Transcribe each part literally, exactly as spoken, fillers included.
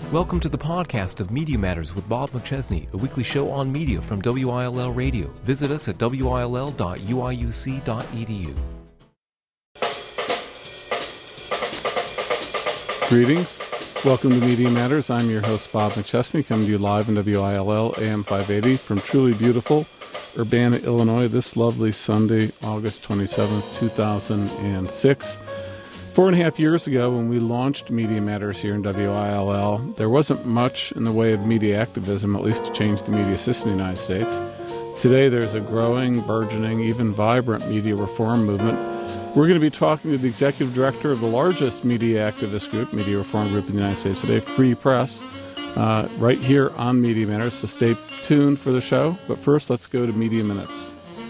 Welcome to the podcast of Media Matters with Bob McChesney, a weekly show on media from W I L L Radio. Visit us at W I L L dot U I U C dot E D U. Greetings. Welcome to Media Matters. I'm your host, Bob McChesney, coming to you live in W I L L A M five eighty from truly beautiful Urbana, Illinois, this lovely Sunday, August twenty-seventh, two thousand six. Four and a half years ago, when we launched Media Matters here in W I L L, there wasn't much in the way of media activism, at least to change the media system in the United States. Today, there's a growing, burgeoning, even vibrant media reform movement. We're going to be talking to the executive director of the largest media activist group, media reform group in the United States today, Free Press, uh, right here on Media Matters, so stay tuned for the show. But first, let's go to Media Minutes.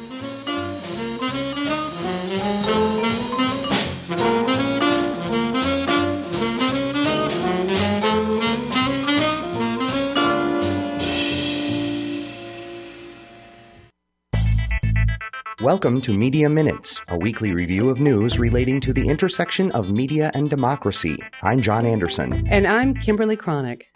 Welcome to Media Minutes, a weekly review of news relating to the intersection of media and democracy. I'm John Anderson. And I'm Kimberly Cronick.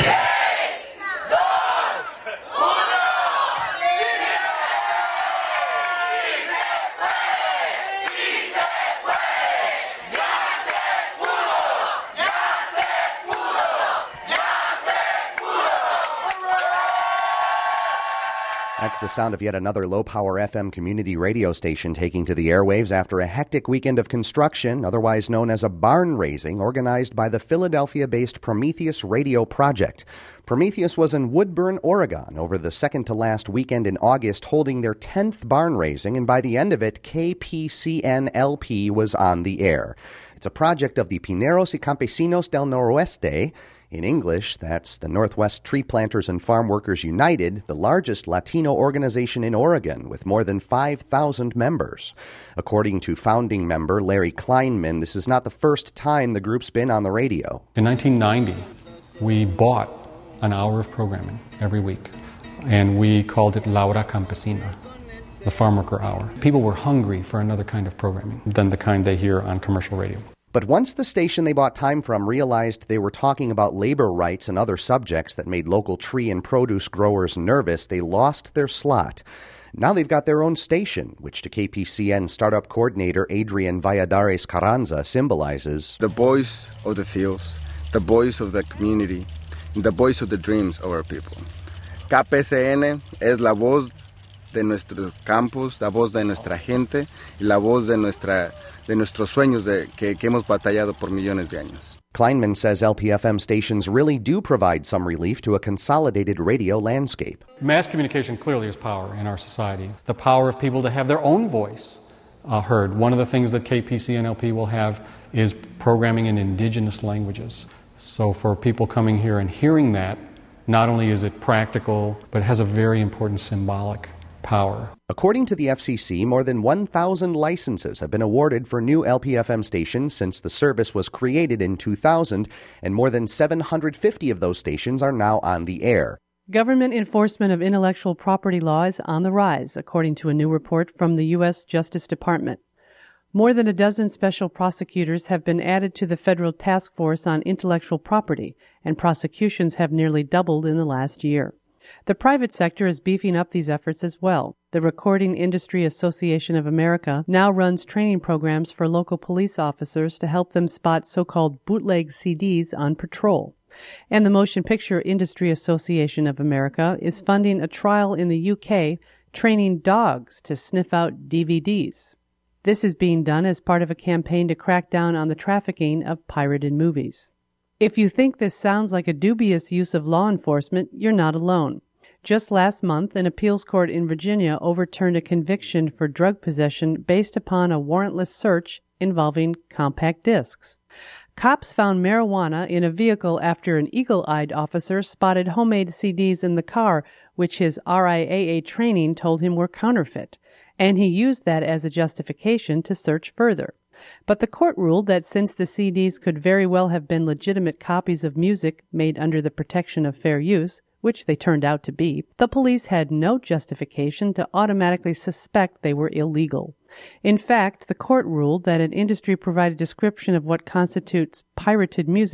That's the sound of yet another low-power F M community radio station taking to the airwaves after a hectic weekend of construction, otherwise known as a barn raising, organized by the Philadelphia-based Prometheus Radio Project. Prometheus was in Woodburn, Oregon, over the second-to-last weekend in August, holding their tenth barn raising, and by the end of it, K P C N L P was on the air. It's a project of the Pineros y Campesinos del Noroeste. In English, that's the Northwest Tree Planters and Farm Workers United, the largest Latino organization in Oregon with more than five thousand members. According to founding member Larry Kleinman, this is not the first time the group's been on the radio. In nineteen ninety, we bought an hour of programming every week, and we called it La Hora Campesina, the Farm Worker Hour. People were hungry for another kind of programming than the kind they hear on commercial radio. But once the station they bought time from realized they were talking about labor rights and other subjects that made local tree and produce growers nervous, they lost their slot. Now they've got their own station, which to K P C N startup coordinator Adrian Valladares Carranza symbolizes the voice of the fields, the voice of the community, and the voice of the dreams of our people. K P C N es la voz de nuestros campos, la voz de nuestra gente, y la voz de nuestra de nuestros sueños de, que, que hemos batallado por millones de años. Kleinman says L P F M stations really do provide some relief to a consolidated radio landscape. Mass communication clearly is power in our society. The power of people to have their own voice uh, heard. One of the things that K P C N L P will have is programming in indigenous languages. So for people coming here and hearing that, not only is it practical, but it has a very important symbolic power. According to the F C C, more than one thousand licenses have been awarded for new L P F M stations since the service was created in two thousand, and more than seven hundred fifty of those stations are now on the air. Government enforcement of intellectual property law is on the rise, according to a new report from the U S Justice Department. More than a dozen special prosecutors have been added to the federal task force on intellectual property, and prosecutions have nearly doubled in the last year. The private sector is beefing up these efforts as well. The Recording Industry Association of America now runs training programs for local police officers to help them spot so-called bootleg C Ds on patrol. And the Motion Picture Industry Association of America is funding a trial in the U K training dogs to sniff out D V Ds. This is being done as part of a campaign to crack down on the trafficking of pirated movies. If you think this sounds like a dubious use of law enforcement, you're not alone. Just last month, an appeals court in Virginia overturned a conviction for drug possession based upon a warrantless search involving compact discs. Cops found marijuana in a vehicle after an eagle-eyed officer spotted homemade C Ds in the car, which his R I A A training told him were counterfeit, and he used that as a justification to search further. But the court ruled that since the C Ds could very well have been legitimate copies of music made under the protection of fair use, which they turned out to be, the police had no justification to automatically suspect they were illegal. In fact, the court ruled that an industry-provided description of what constitutes pirated music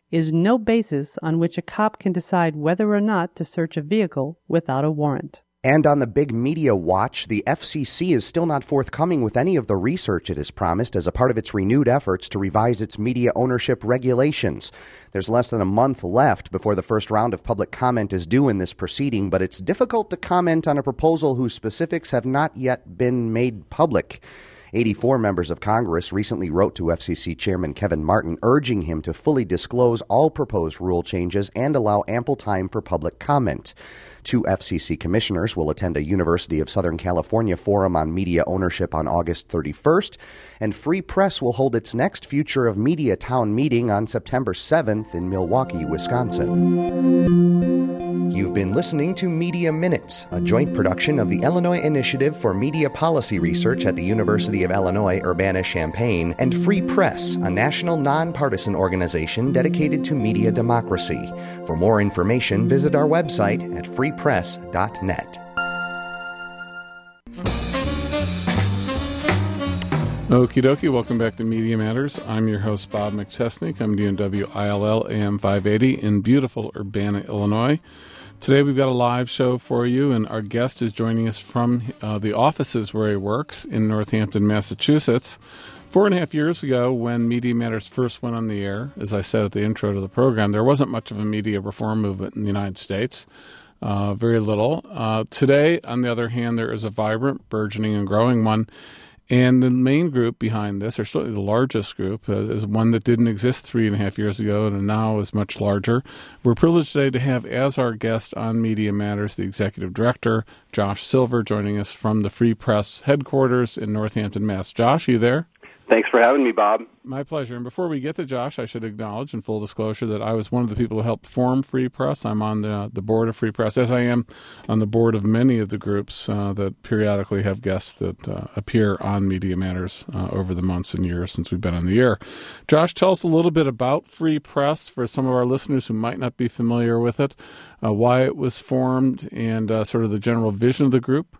is no basis on which a cop can decide whether or not to search a vehicle without a warrant. And on the big media watch, the F C C is still not forthcoming with any of the research it has promised as a part of its renewed efforts to revise its media ownership regulations. There's less than a month left before the first round of public comment is due in this proceeding, but it's difficult to comment on a proposal whose specifics have not yet been made public. eighty-four members of Congress recently wrote to F C C Chairman Kevin Martin urging him to fully disclose all proposed rule changes and allow ample time for public comment. Two F C C commissioners will attend a University of Southern California forum on media ownership on August thirty-first, and Free Press will hold its next Future of Media Town meeting on September seventh in Milwaukee, Wisconsin. You've been listening to Media Minutes, a joint production of the Illinois Initiative for Media Policy Research at the University of Illinois Urbana-Champaign and Free Press, a national nonpartisan organization dedicated to media democracy. For more information, visit our website at free press dot net. Okie dokie, welcome back to Media Matters. I'm your host, Bob McChesney, coming to you on W I L L A M five eighty in beautiful Urbana, Illinois. Today we've got a live show for you, and our guest is joining us from uh, the offices where he works in Northampton, Massachusetts. Four and a half years ago, when Media Matters first went on the air, as I said at the intro to the program, there wasn't much of a media reform movement in the United States. Uh, very little. Uh, today, on the other hand, there is a vibrant, burgeoning, and growing one. And the main group behind this, or certainly the largest group, uh, is one that didn't exist three and a half years ago and now is much larger. We're privileged today to have as our guest on Media Matters the Executive Director, Josh Silver, joining us from the Free Press headquarters in Northampton, Mass. Josh, are you there? Thanks for having me, Bob. My pleasure. And before we get to Josh, I should acknowledge in full disclosure that I was one of the people who helped form Free Press. I'm on the the board of Free Press, as I am on the board of many of the groups uh, that periodically have guests that uh, appear on Media Matters uh, over the months and years since we've been on the air. Josh, tell us a little bit about Free Press for some of our listeners who might not be familiar with it, uh, why it was formed, and uh, sort of the general vision of the group.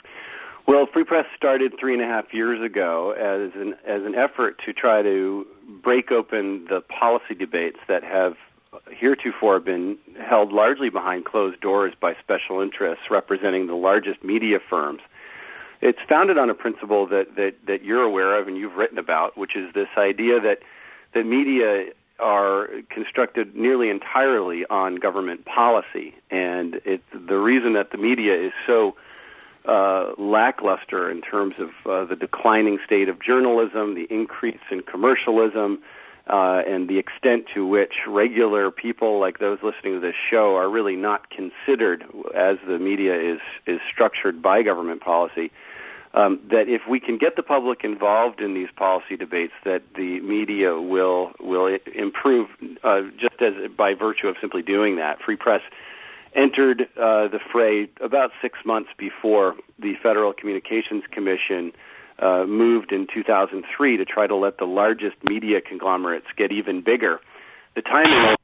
Well, Free Press started three and a half years ago as an as an effort to try to break open the policy debates that have heretofore been held largely behind closed doors by special interests representing the largest media firms. It's founded on a principle that, that, that you're aware of and you've written about, which is this idea that, that media are constructed nearly entirely on government policy. And it's the reason that the media is so Uh, lackluster in terms of uh, the declining state of journalism, the increase in commercialism, uh, and the extent to which regular people like those listening to this show are really not considered as the media is, is structured by government policy, um, that if we can get the public involved in these policy debates, that the media will will improve uh, just as by virtue of simply doing that. Free Press entered uh, the fray about six months before the Federal Communications Commission uh, moved in two thousand three to try to let the largest media conglomerates get even bigger. The timing.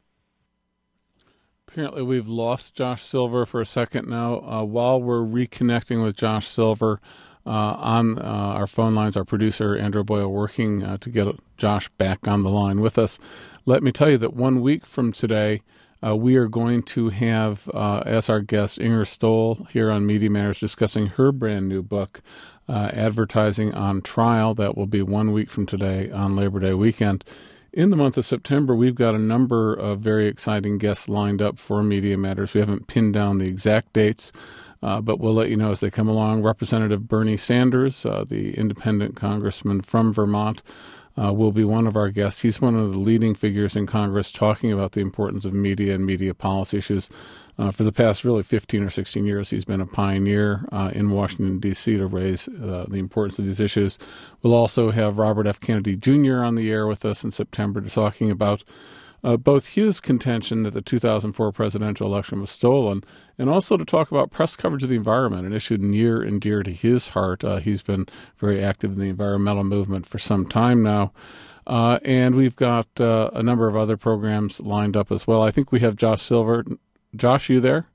Apparently we've lost Josh Silver for a second now. Uh, while we're reconnecting with Josh Silver uh, on uh, our phone lines, our producer, Andrew Boyle, working uh, to get Josh back on the line with us, let me tell you that one week from today, Uh, we are going to have, uh, as our guest, Inger Stoll here on Media Matters discussing her brand new book, uh, Advertising on Trial. That will be one week from today on Labor Day weekend. In the month of September, we've got a number of very exciting guests lined up for Media Matters. We haven't pinned down the exact dates, uh, but we'll let you know as they come along. Representative Bernie Sanders, uh, the independent congressman from Vermont, Uh, will be one of our guests. He's one of the leading figures in Congress talking about the importance of media and media policy issues. Uh, for the past really fifteen or sixteen years, he's been a pioneer uh, in Washington, D C to raise uh, the importance of these issues. We'll also have Robert F. Kennedy Junior on the air with us in September to talking about uh, both his contention that the two thousand four presidential election was stolen and also to talk about press coverage of the environment, an issue near and dear to his heart. Uh, he's been very active in the environmental movement for some time now. Uh, and we've got uh, a number of other programs lined up as well. I think we have Josh Silver. Josh, you there?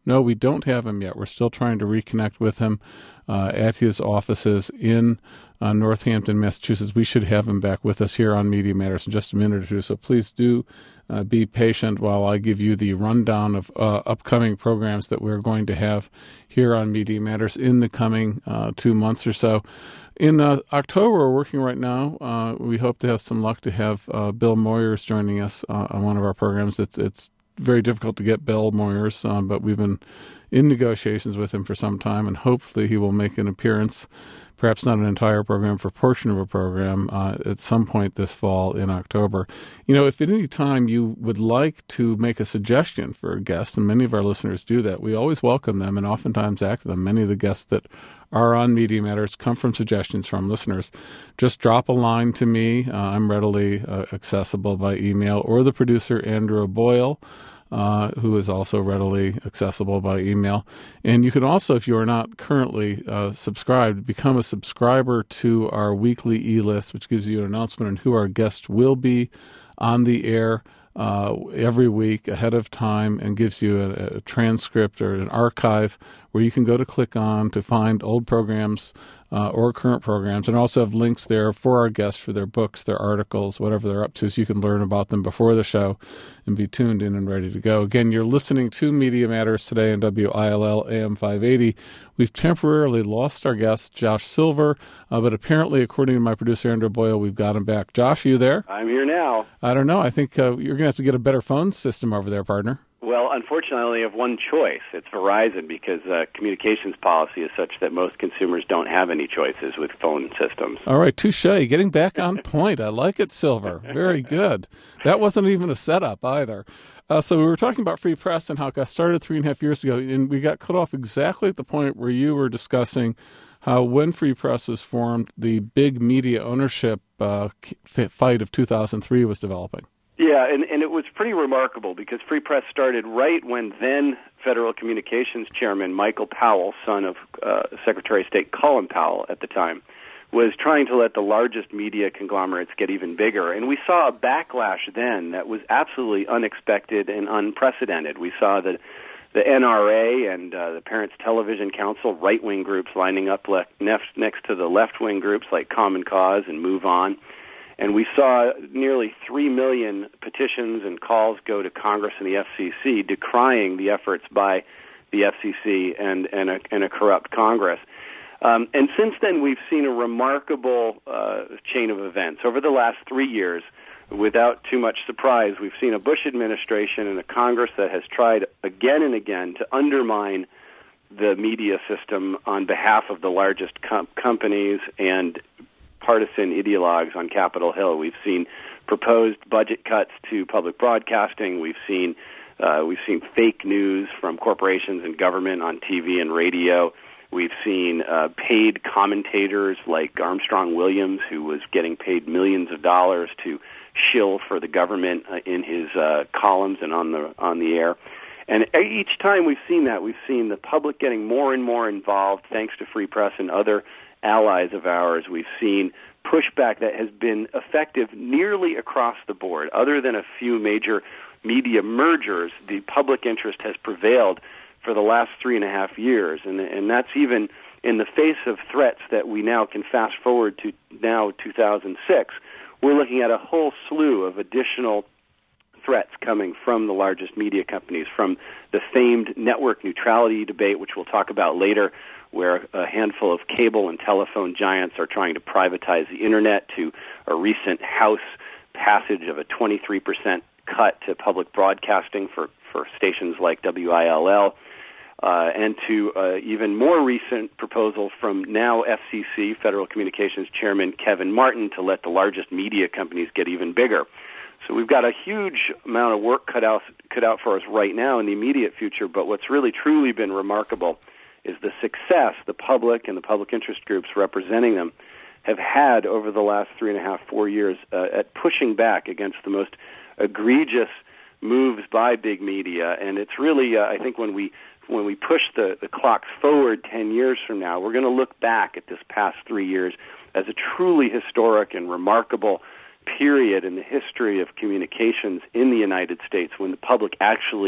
No, we don't have him yet. We're still trying to reconnect with him uh, at his offices in uh, Northampton, Massachusetts. We should have him back with us here on Media Matters in just a minute or two. So please do uh, be patient while I give you the rundown of uh, upcoming programs that we're going to have here on Media Matters in the coming uh, two months or so. In uh, October, we're working right now. Uh, we hope to have some luck to have uh, Bill Moyers joining us uh, on one of our programs. It's it's very difficult to get Bill Moyers, um, but we've been in negotiations with him for some time, and hopefully he will make an appearance, perhaps not an entire program, for a portion of a program uh, at some point this fall in October. You know, if at any time you would like to make a suggestion for a guest, and many of our listeners do that, we always welcome them and oftentimes act them. Many of the guests that are on Media Matters come from suggestions from listeners. Just drop a line to me. Uh, I'm readily uh, accessible by email, or the producer, Andrew Boyle, Uh, who is also readily accessible by email. And you can also, if you are not currently uh, subscribed, become a subscriber to our weekly e-list, which gives you an announcement on who our guest will be on the air uh, every week ahead of time, and gives you a, a transcript or an archive where you can go to click on to find old programs uh, or current programs, and also have links there for our guests, for their books, their articles, whatever they're up to, so you can learn about them before the show and be tuned in and ready to go. Again, you're listening to Media Matters today on W I L L A M five eighty. We've temporarily lost our guest, Josh Silver, uh, but apparently, according to my producer, Andrew Boyle, we've got him back. Josh, are you there? I'm here now. I don't know. I think uh, you're going to have to get a better phone system over there, partner. Well, unfortunately, I only have one choice. It's Verizon, because uh, communications policy is such that most consumers don't have any choices with phone systems. All right, touche. Getting back on point. I like it, Silver. Very good. That wasn't even a setup either. Uh, so we were talking about Free Press and how it got started three and a half years ago, and we got cut off exactly at the point where you were discussing how when Free Press was formed, the big media ownership uh, fight of two thousand three was developing. Yeah, and, and it was pretty remarkable, because Free Press started right when then Federal Communications Chairman Michael Powell, son of uh, Secretary of State Colin Powell at the time, was trying to let the largest media conglomerates get even bigger. And we saw a backlash then that was absolutely unexpected and unprecedented. We saw that the N R A and uh, the Parents Television Council, right-wing groups lining up left, next, next to the left-wing groups like Common Cause and Move On. And we saw nearly three million petitions and calls go to Congress and the F C C decrying the efforts by the F C C and, and, a, and a corrupt Congress. Um, and since then, we've seen a remarkable uh, chain of events. Over the last three years, without too much surprise, we've seen a Bush administration and a Congress that has tried again and again to undermine the media system on behalf of the largest com- companies and partisan ideologues on Capitol Hill. We've seen proposed budget cuts to public broadcasting. We've seen uh, we've seen fake news from corporations and government on T V and radio. We've seen uh, paid commentators like Armstrong Williams, who was getting paid millions of dollars to shill for the government uh, in his uh, columns and on the on the air. And each time we've seen that, we've seen the public getting more and more involved, thanks to Free Press and other allies of ours. We've seen pushback that has been effective nearly across the board. Other than a few major media mergers, the public interest has prevailed for the last three and a half years. And, and that's even in the face of threats that we now can fast forward to now two thousand six. We're looking at a whole slew of additional threats coming from the largest media companies, from the famed network neutrality debate, which we'll talk about later, where a handful of cable and telephone giants are trying to privatize the Internet, to a recent House passage of a twenty-three percent cut to public broadcasting for, for stations like W I L L, uh, and to uh, even more recent proposal from now F C C, Federal Communications Chairman Kevin Martin, to let the largest media companies get even bigger. So we've got a huge amount of work cut out, cut out for us right now in the immediate future, but what's really truly been remarkable is the success the public and the public interest groups representing them have had over the last three and a half, four years uh, at pushing back against the most egregious moves by big media. And it's really, uh, I think, when we when we push the, the clocks forward ten years from now, we're going to look back at this past three years as a truly historic and remarkable period in the history of communications in the United States, when the public actually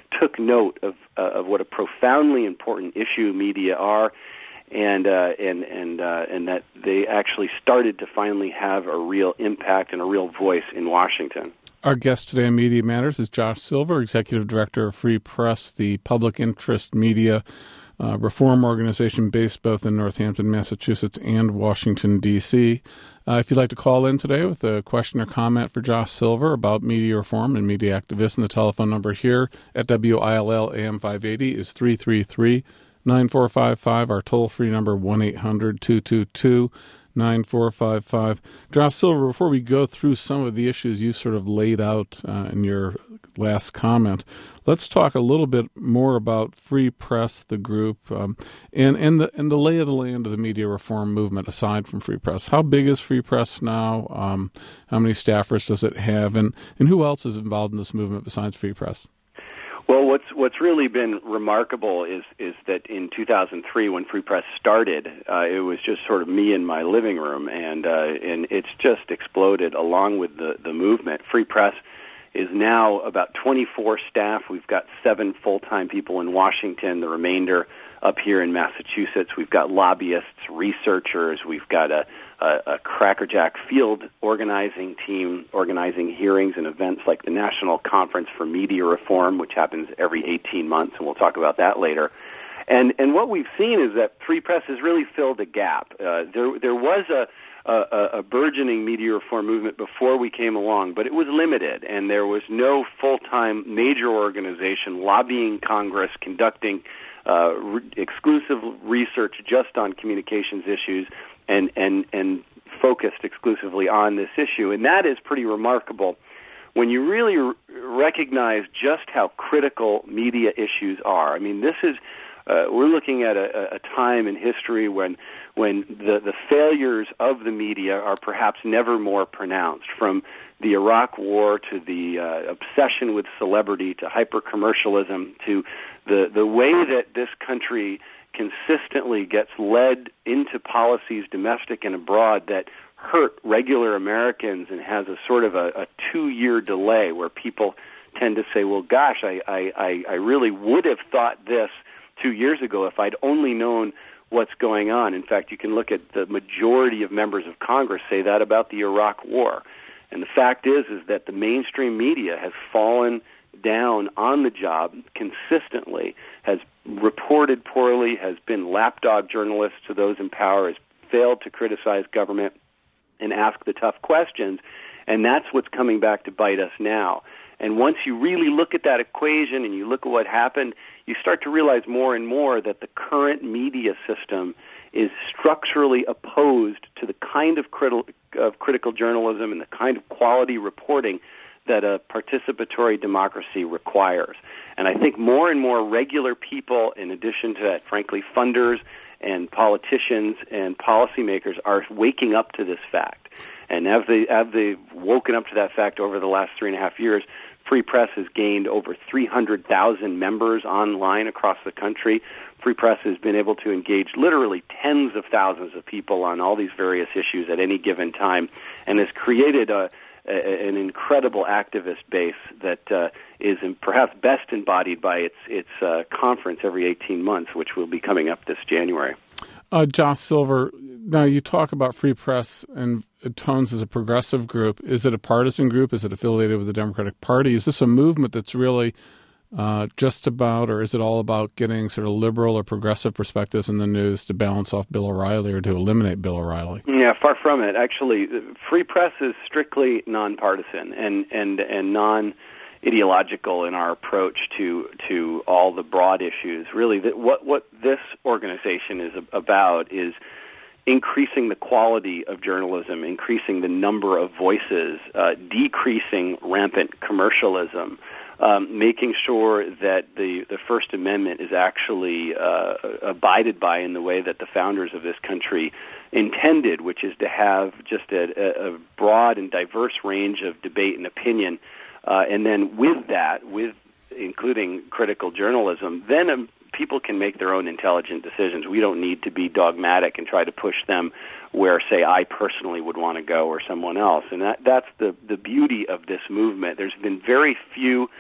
took note of uh, of what a profoundly important issue media are, and uh, and and uh, and that they actually started to finally have a real impact and a real voice in Washington. Our guest today on Media Matters is Josh Silver, Executive Director of Free Press, the public interest media uh, reform organization based both in Northampton, Massachusetts, and Washington, D C. Uh, if you'd like to call in today with a question or comment for Josh Silver about media reform and media activism, the telephone number here at W I L L A M five eighty is three three three, nine four five five. Our toll-free number, one eight hundred two two two nine four five five. Josh Silver, before we go through some of the issues you sort of laid out uh, in your last comment, let's talk a little bit more about Free Press, the group, um, and, and, the, and the lay of the land of the media reform movement aside from Free Press. How big is Free Press now? Um, how many staffers does it have? And, and who else is involved in this movement besides Free Press? Well, what's what's really been remarkable is is that in two thousand three, when Free Press started, uh, it was just sort of me in my living room, and uh, and it's just exploded along with the, the movement. Free Press is now about twenty-four staff. We've got seven full-time people in Washington, the remainder up here in Massachusetts. We've got lobbyists, researchers. We've got a, a, a crackerjack field organizing team organizing hearings and events like the National Conference for Media Reform, which happens every eighteen months, and we'll talk about that later. And and what we've seen is that Free Press has really filled a gap. Uh, there there was a A, a burgeoning media reform movement before we came along, but it was limited, and there was no full-time major organization lobbying Congress, conducting uh, re- exclusive research just on communications issues, and, and, and focused exclusively on this issue. And that is pretty remarkable when you really r- recognize just how critical media issues are. I mean, this is uh, we're looking at a, a time in history when when the, the failures of the media are perhaps never more pronounced, from the Iraq War to the uh, obsession with celebrity to hyper-commercialism to the, the way that this country consistently gets led into policies, domestic and abroad, that hurt regular Americans and has a sort of a, a two-year delay where people tend to say, well, gosh, I, I, I really would have thought this two years ago if I'd only known what's going on. In fact, you can look at the majority of members of Congress say that about the Iraq War. And the fact is, is that the mainstream media has fallen down on the job consistently, has reported poorly, has been lapdog journalists to those in power, has failed to criticize government and ask the tough questions. And that's what's coming back to bite us now. And once you really look at that equation and you look at what happened, you start to realize more and more that the current media system is structurally opposed to the kind of, criti- of critical journalism and the kind of quality reporting that a participatory democracy requires. And I think more and more regular people, in addition to that, frankly, funders and politicians and policymakers, are waking up to this fact. And as they have they woken up to that fact over the last three and a half years, Free Press has gained over three hundred thousand members online across the country. Free Press has been able to engage literally tens of thousands of people on all these various issues at any given time, and has created a, a, an incredible activist base that uh, is in, perhaps best embodied by its its uh, conference every eighteen months, which will be coming up this January. Uh, Josh Silver, now you talk about Free Press and it tones as a progressive group. Is it a partisan group? Is it affiliated with the Democratic Party? Is this a movement that's really uh, just about, or is it all about getting sort of liberal or progressive perspectives in the news to balance off Bill O'Reilly or to eliminate Bill O'Reilly? Yeah, far from it. Actually, Free Press is strictly nonpartisan and, and, and non ideological in our approach to to all the broad issues. Really, that what what this organization is about is increasing the quality of journalism, increasing the number of voices, uh, decreasing rampant commercialism, um, making sure that the, the First Amendment is actually uh, abided by in the way that the founders of this country intended, which is to have just a, a broad and diverse range of debate and opinion. Uh, and then with that, with including critical journalism, then um, people can make their own intelligent decisions. We don't need to be dogmatic and try to push them where, say, I personally would want to go or someone else. And that, that's the, the beauty of this movement. There's been very few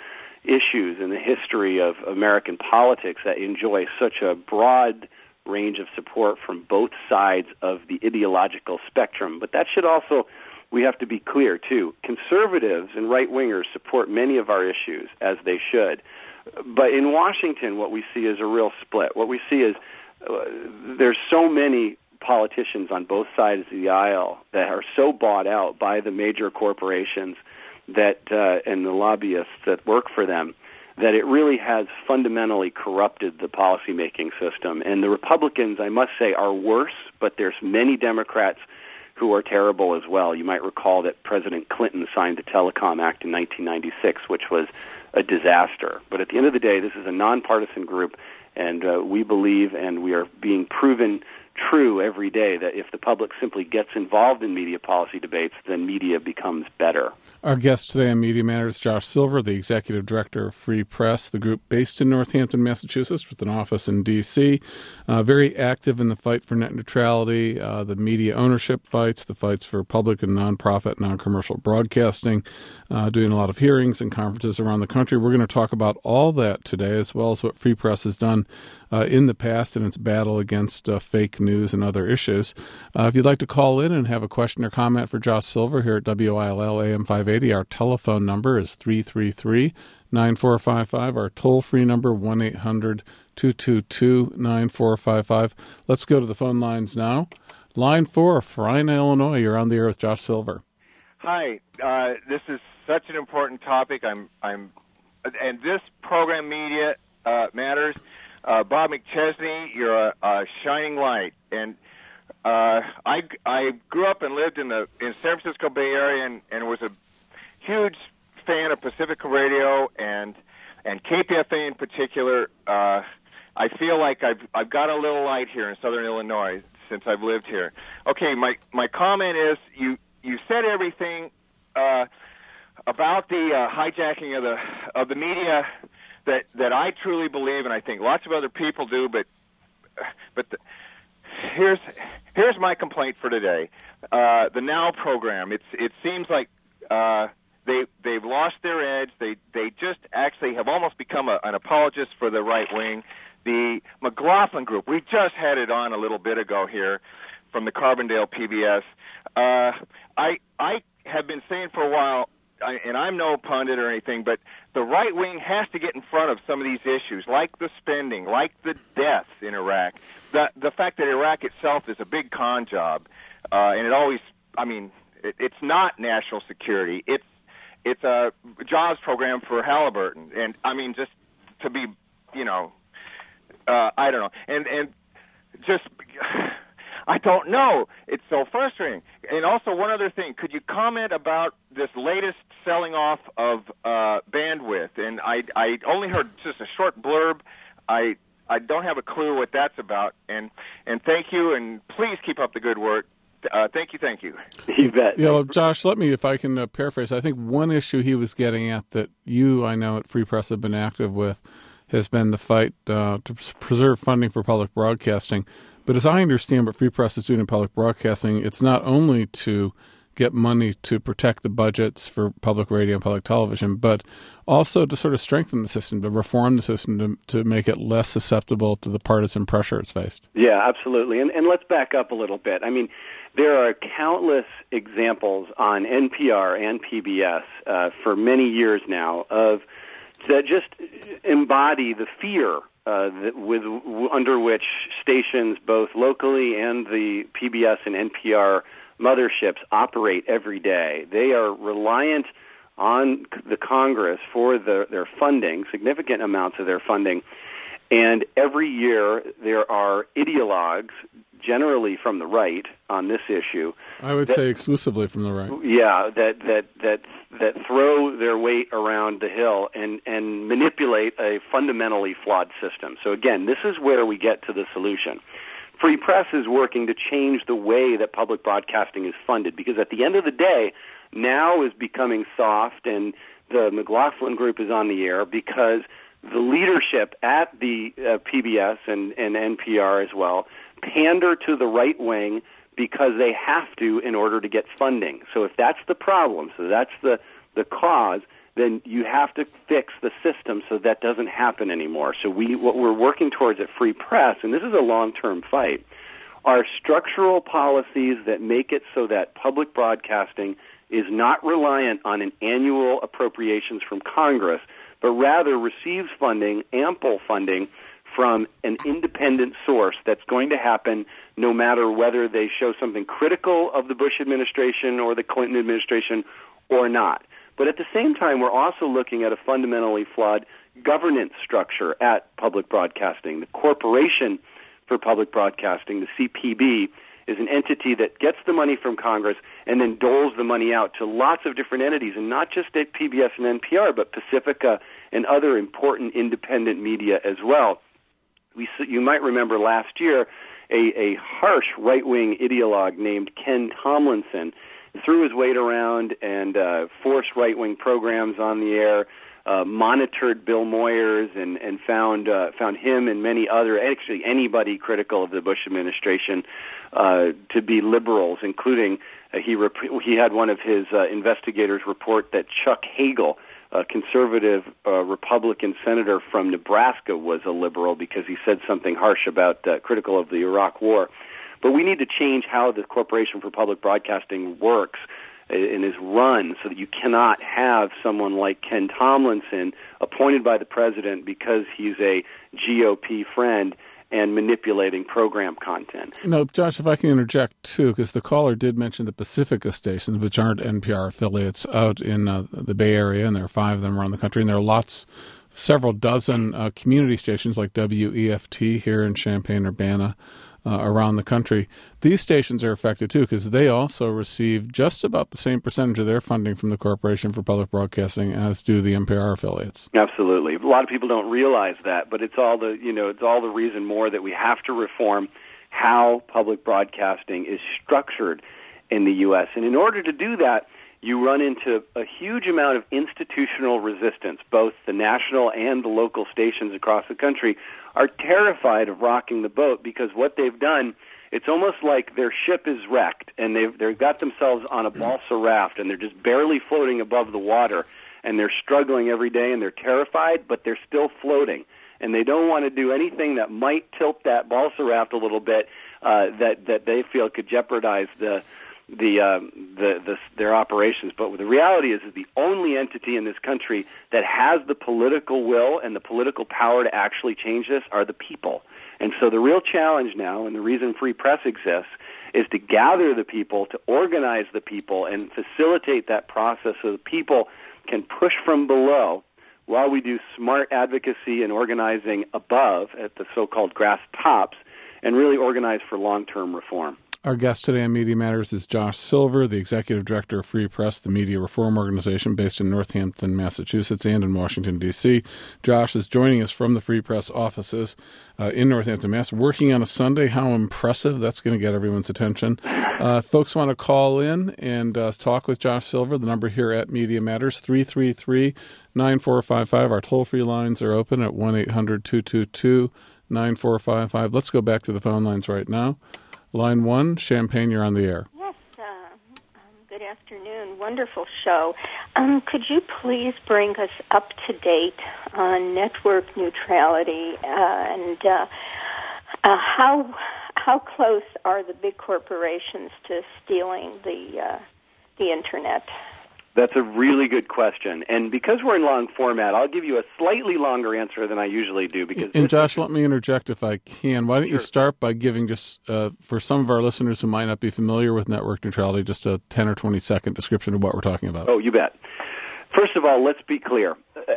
issues in the history of American politics that enjoy such a broad range of support from both sides of the ideological spectrum. But that should also, we have to be clear, too. Conservatives and right-wingers support many of our issues, as they should. But in Washington, what we see is a real split. What we see is uh, there's so many politicians on both sides of the aisle that are so bought out by the major corporations that uh, and the lobbyists that work for them that it really has fundamentally corrupted the policymaking system. And the Republicans, I must say, are worse, but there's many Democrats who are terrible as well. You might recall that President Clinton signed the Telecom Act in nineteen ninety-six, which was a disaster. But at the end of the day, this is a nonpartisan group, and uh, we believe, and we are being proven true every day, that if the public simply gets involved in media policy debates, then media becomes better. Our guest today on Media Matters, Josh Silver, the Executive Director of Free Press, the group based in Northampton, Massachusetts, with an office in D C, uh, very active in the fight for net neutrality, uh, the media ownership fights, the fights for public and nonprofit, non-commercial broadcasting, uh, doing a lot of hearings and conferences around the country. We're going to talk about all that today, as well as what Free Press has done uh, in the past in its battle against uh, fake news and other issues. Uh, if you'd like to call in and have a question or comment for Josh Silver here at W I L L A M five eighty, our telephone number is three three three, nine four five five, our toll-free number one eight hundred, two two two, nine four five five. Let's go to the phone lines now. Line four, Frina, Illinois. You're on the air with Josh Silver. Hi. Uh, this is such an important topic. I'm, I'm, and this program, Media uh, Matters. Uh, Bob McChesney, you're a, a shining light, and uh, I I grew up and lived in the in San Francisco Bay Area, and, and was a huge fan of Pacifica Radio and and K P F A in particular. Uh, I feel like I've I've got a little light here in Southern Illinois since I've lived here. Okay, my my comment is you you said everything uh, about the uh, hijacking of the of the media that that I truly believe, and I think lots of other people do. But but the, here's here's my complaint for today: uh, the Now program. It's it seems like uh, they they've lost their edge. They they just actually have almost become a, an apologist for the right wing. The McLaughlin Group. We just had it on a little bit ago here from the Carbondale P B S. Uh, I I have been saying for a while. I, and I'm no pundit or anything, but the right wing has to get in front of some of these issues, like the spending, like the deaths in Iraq. The the fact that Iraq itself is a big con job, uh, and it always, I mean, it, it's not national security. It's it's a jobs program for Halliburton, and I mean, just to be, you know, uh, I don't know, and and just. I don't know. It's so frustrating. And also, one other thing. Could you comment about this latest selling off of uh, bandwidth? And I, I only heard just a short blurb. I I don't have a clue what that's about. And and thank you, and please keep up the good work. Uh, thank you, thank you. You bet. You know, Josh, let me, if I can uh, paraphrase, I think one issue he was getting at that you, I know, at Free Press have been active with has been the fight uh, to preserve funding for public broadcasting. But as I understand what Free Press is doing in public broadcasting, it's not only to get money to protect the budgets for public radio and public television, but also to sort of strengthen the system, to reform the system, to, to make it less susceptible to the partisan pressure it's faced. Yeah, absolutely. And, and let's back up a little bit. I mean, there are countless examples on N P R and P B S uh, for many years now of that just embody the fear Uh, that with w- under which stations, both locally and the P B S and N P R motherships, operate every day. They are reliant on the Congress for the, their funding, significant amounts of their funding, and every year there are ideologues, generally from the right, on this issue. I would that, say exclusively from the right. Yeah, that that that that throw their weight around the hill and, and manipulate a fundamentally flawed system. So again, this is where we get to the solution. Free Press is working to change the way that public broadcasting is funded, because at the end of the day, Now is becoming soft, and the McLaughlin Group is on the air because the leadership at the uh, P B S and, and N P R as well pander to the right wing because they have to in order to get funding. So if that's the problem, so that's the, the cause, then you have to fix the system. so that doesn't happen anymore. So we, what we're working towards at Free Press, and this is a long-term fight, are structural policies that make it so that public broadcasting is not reliant on an annual appropriations from Congress, but rather receives funding, ample funding, from an independent source that's going to happen no matter whether they show something critical of the Bush administration or the Clinton administration or not. But at the same time, we're also looking at a fundamentally flawed governance structure at public broadcasting. The Corporation for Public Broadcasting, the C P B, is an entity that gets the money from Congress and then doles the money out to lots of different entities, and not just at P B S and N P R, but Pacifica and other important independent media as well. We, you might remember last year a, a harsh right-wing ideologue named Ken Tomlinson threw his weight around and uh, forced right-wing programs on the air, uh, monitored Bill Moyers, and, and found uh, found him and many other, actually anybody critical of the Bush administration, uh, to be liberals, including uh, he rep- he had one of his uh, investigators report that Chuck Hagel, a conservative uh, Republican senator from Nebraska, was a liberal because he said something harsh about uh, critical of the Iraq War. But we need to change how the Corporation for Public Broadcasting works and is run so that you cannot have someone like Ken Tomlinson appointed by the president because he's a G O P friend and manipulating program content. You know, Josh, if I can interject, too, because the caller did mention the Pacifica stations, which aren't N P R affiliates, out in uh, the Bay Area, and there are five of them around the country, and there are lots, several dozen uh, community stations like W E F T here in Champaign-Urbana, uh, around the country. These stations are affected, too, because they also receive just about the same percentage of their funding from the Corporation for Public Broadcasting as do the N P R affiliates. Absolutely. A lot of people don't realize that, but it's all the, you know, it's all the reason more that we have to reform how public broadcasting is structured in the U S. And in order to do that, you run into a huge amount of institutional resistance. Both the national and the local stations across the country are terrified of rocking the boat because what they've done, it's almost like their ship is wrecked and they've, they've got themselves on a balsa raft and they're just barely floating above the water and they're struggling every day and they're terrified, but they're still floating. And they don't want to do anything that might tilt that balsa raft a little bit uh, that, that they feel could jeopardize the the, uh, the the their operations. But the reality is, is the only entity in this country that has the political will and the political power to actually change this are the people. And so the real challenge now, and the reason Free Press exists, is to gather the people, to organize the people, and facilitate that process so the people can push from below while we do smart advocacy and organizing above at the so-called grass tops and really organize for long-term reform. Our guest today on Media Matters is Josh Silver, the Executive Director of Free Press, the media reform organization based in Northampton, Massachusetts, and in Washington, D C Josh is joining us from the Free Press offices uh, in Northampton, Mass. Working on a Sunday. How impressive. That's going to get everyone's attention. Uh, folks want to call in and uh, talk with Josh Silver. The number here at Media Matters, three three three, nine four five five. Our toll-free lines are open at one eight hundred two two two nine four five five. Let's go back to the phone lines right now. Line one, Champaign, you're on the air. Yes, uh, um, good afternoon. Wonderful show. Um, could you please bring us up to date on network neutrality uh, and uh, uh, how how close are the big corporations to stealing the uh, the Internet? That's a really good question. And because we're in long format, I'll give you a slightly longer answer than I usually do. Because And Josh, let me interject if I can. Why don't Sure. you start by giving just, uh, for some of our listeners who might not be familiar with network neutrality, just a ten or twenty second description of what we're talking about. Oh, you bet. First of all, let's be clear.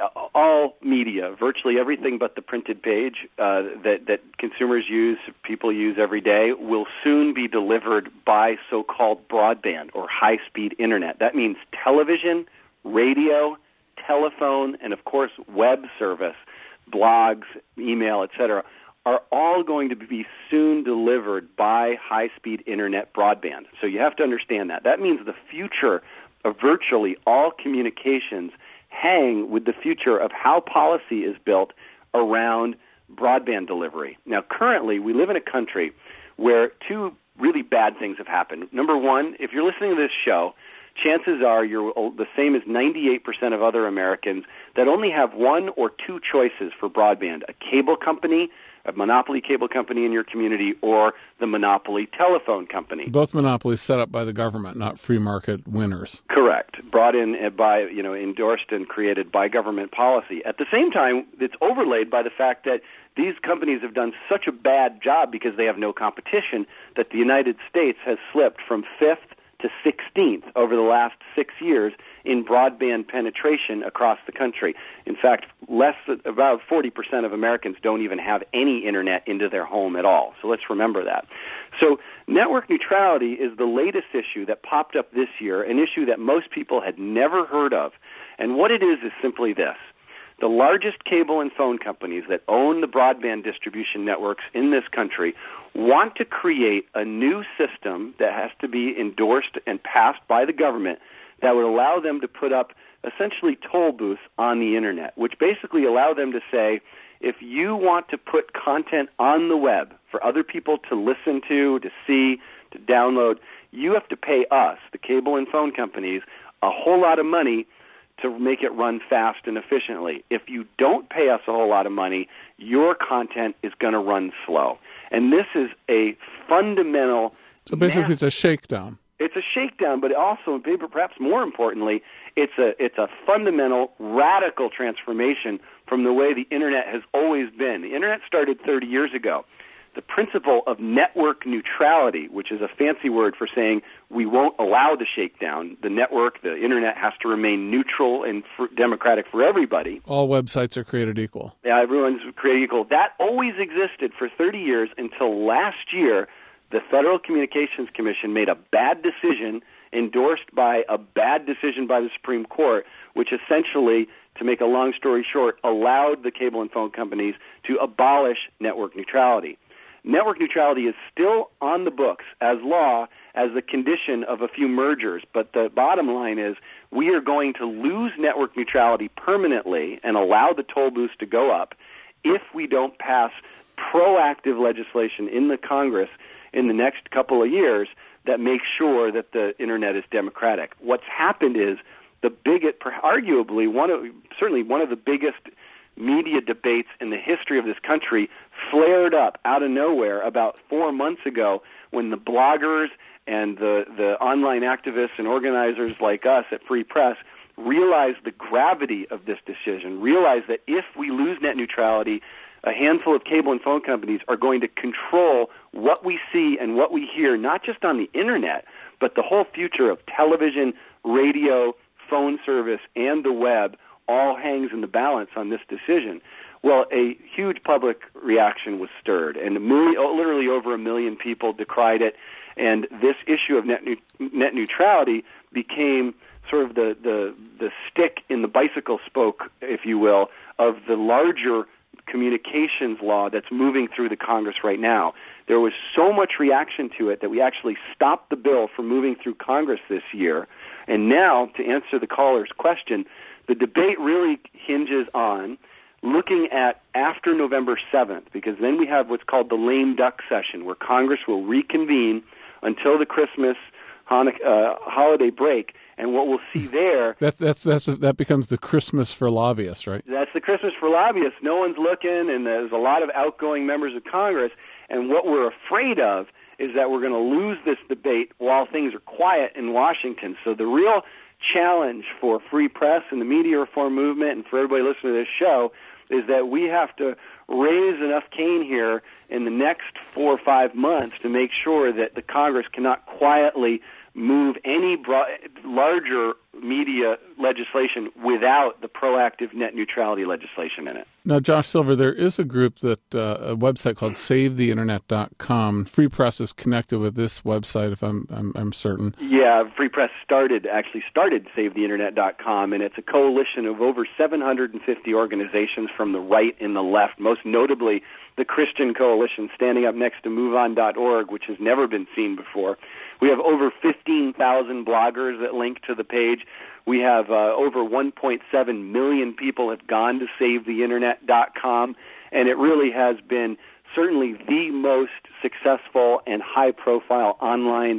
All media, virtually everything but the printed page uh, that, that consumers use, people use every day, will soon be delivered by so-called broadband or high-speed Internet. That means television, radio, telephone, and, of course, web service, blogs, email, et cetera, are all going to be soon delivered by high-speed Internet broadband. So you have to understand that. That means the future of virtually all communications hang with the future of how policy is built around broadband delivery. Now, currently, we live in a country where two really bad things have happened. Number one, if you're listening to this show, chances are you're the same as ninety-eight percent of other Americans that only have one or two choices for broadband: a cable company, a monopoly cable company in your community, or the monopoly telephone company. Both monopolies set up by the government, not free market winners. Correct. Brought in by, you know, endorsed and created by government policy. At the same time, it's overlaid by the fact that these companies have done such a bad job because they have no competition that the United States has slipped from fifth to sixteenth over the last six years in broadband penetration across the country. In fact, less about forty percent of Americans don't even have any internet into their home at all. So let's remember that. So network neutrality is the latest issue that popped up this year, an issue that most people had never heard of. And what it is is simply this. The largest cable and phone companies that own the broadband distribution networks in this country want to create a new system that has to be endorsed and passed by the government that would allow them to put up essentially toll booths on the internet, which basically allow them to say, if you want to put content on the web for other people to listen to, to see, to download, you have to pay us, the cable and phone companies, a whole lot of money to make it run fast and efficiently. If you don't pay us a whole lot of money, your content is going to run slow. And this is a fundamental... So basically mass- it's a shakedown. It's a shakedown, but also, perhaps more importantly, it's a it's a fundamental, radical transformation from the way the Internet has always been. The Internet started thirty years ago. The principle of network neutrality, which is a fancy word for saying we won't allow the shakedown. The network, the Internet, has to remain neutral and for, democratic for everybody. All websites are created equal. Yeah, everyone's created equal. That always existed for thirty years until last year. The Federal Communications Commission made a bad decision endorsed by a bad decision by the Supreme Court, which essentially, to make a long story short, allowed the cable and phone companies to abolish network neutrality. Network neutrality is still on the books as law as a condition of a few mergers, but the bottom line is we are going to lose network neutrality permanently and allow the toll booths to go up if we don't pass proactive legislation in the Congress in the next couple of years that makes sure that the Internet is democratic. What's happened is the biggest, arguably one of, certainly one of the biggest media debates in the history of this country flared up out of nowhere about four months ago when the bloggers and the, the online activists and organizers like us at Free Press realized the gravity of this decision, realized that if we lose net neutrality, a handful of cable and phone companies are going to control what we see and what we hear, not just on the Internet, but the whole future of television, radio, phone service, and the web all hangs in the balance on this decision. Well, a huge public reaction was stirred, and a million, literally over a million people decried it, and this issue of net, net neutrality became sort of the, the, the stick in the bicycle spoke, if you will, of the larger communications law that's moving through the Congress right now. There was so much reaction to it that we actually stopped the bill from moving through Congress this year. And now, to answer the caller's question, the debate really hinges on looking at after November seventh, because then we have what's called the lame duck session, where Congress will reconvene until the Christmas Hanukkah, uh, holiday break. And what we'll see there... That's, that's, that's, that becomes the Christmas for lobbyists, right? That's the Christmas for lobbyists. No one's looking, and there's a lot of outgoing members of Congress. And what we're afraid of is that we're going to lose this debate while things are quiet in Washington. So the real challenge for Free Press and the media reform movement and for everybody listening to this show is that we have to raise enough cane here in the next four or five months to make sure that the Congress cannot quietly move any broad, larger media legislation without the proactive net neutrality legislation in it. Now, Josh Silver, there is a group that uh, a website called save the internet dot com. Free Press is connected with this website, if I'm I'm, I'm certain. Yeah, Free Press started actually started save the internet dot com, and it's a coalition of over seven hundred fifty organizations from the right and the left, most notably the Christian Coalition, standing up next to move on dot org, which has never been seen before. We have over fifteen thousand bloggers that link to the page. We have uh, over one point seven million people have gone to save the internet dot com, and it really has been certainly the most successful and high-profile online